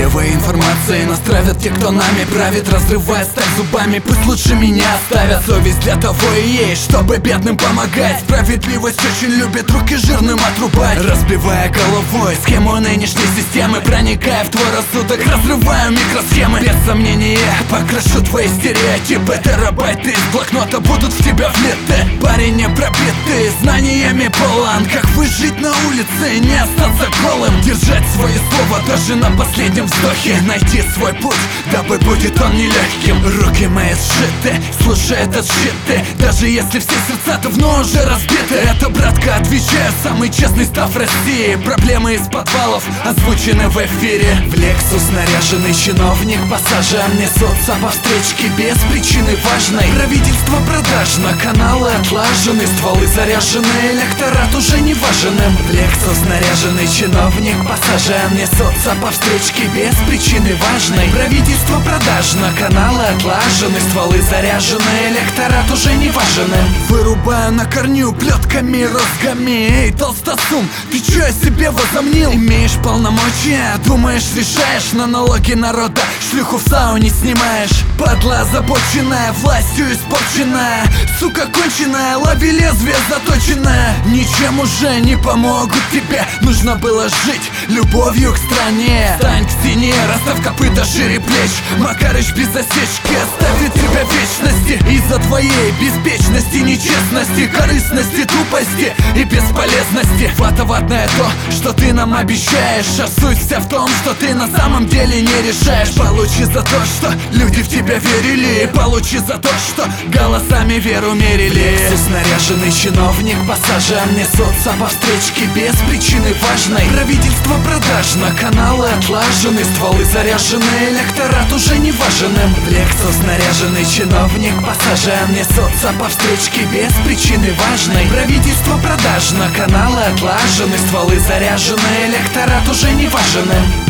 Фальшивой информацией нас травят те, кто нами правит, разрывая сталь зубами. Пусть лучше меня оставят. Совесть для того и есть, чтобы бедным помогать. Справедливость очень любит руки жирным отрубать. Разбивая головой схему нынешней системы, проникая в твой рассудок, разрываю микросхемы. Без сомнения, покрашу твои стереотипы. Терабайты из блокнота будут в тебя влиты. Парень не пробитый, знаниями полон. Как выжить на улице, не остаться голым. Держать свое слово даже на последнем вздохе. Найти свой путь, дабы будет он нелегким. Руки мои сшиты, слушай этот щит ты. Даже если все сердца давно уже разбиты. Это, братка, отвечаю, самый честный став России. Проблемы из подвалов озвучены в эфире. В Lexus наряженный чиновник пассажирам несутся по встречке без причины важной. Правительство продажно, каналы отлажены, стволы заряжены, электорат уже не важен им. В Lexus наряженный чиновник пассажирам несутся по встречке без причины важной. Правительство продажно, каналы отлажены, стволы заряжены, электорат уже не важен им. Вырубаю на корню плетками, розгами. Эй, толстосум, ты чё о себе возомнил? Имеешь полномочия, думаешь, решаешь, на налоги народа шлюху в сауне снимаешь. Падла озабоченная, властью испорченная, сука конченая, лови лезвие заточенное. Ничем уже не помогут тебе, нужно было жить любовью к стране. Стань к стене, расставь копыта шире плеч. Макарыч без засечки оставит тебя в вечности. Из-за твоей беспечности, нечестности, корыстности, тупости и бесполезности. Фотоватное то, что ты нам обещаешь, а суть вся в том, что ты на самом деле не решаешь. Получи за то, что люди в тебя верили, и получи за то, что голосами веру мерили. Lexus наряженный чиновник пассажирам несутся по встречке без причины важной. Правительство продажно, каналы отлажены, стволы заряжены, электорат уже не важен им. В Lexus наряженный чиновник пассажирам несутся по встречке без причины важной. Правительство продажно, каналы отлажены, стволы заряжены, электорат уже не важен им.